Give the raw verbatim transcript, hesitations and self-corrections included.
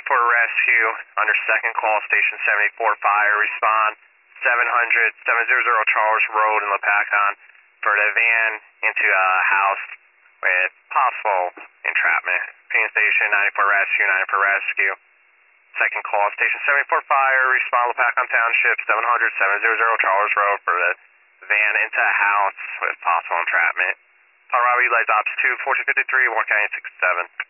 for rescue under second call, station seventy-four fire, respond seven hundred, seven hundred Charles Road in Lepacon for the van into a house with possible entrapment. Ping station ninety-four rescue, ninety-four rescue. Second call, station seventy-four fire, respond Lepacon Township, seven hundred, seven hundred Charles Road for the van into a house with possible entrapment. Colorado Lights Ops two, fourteen fifty-three, Warren County six seven.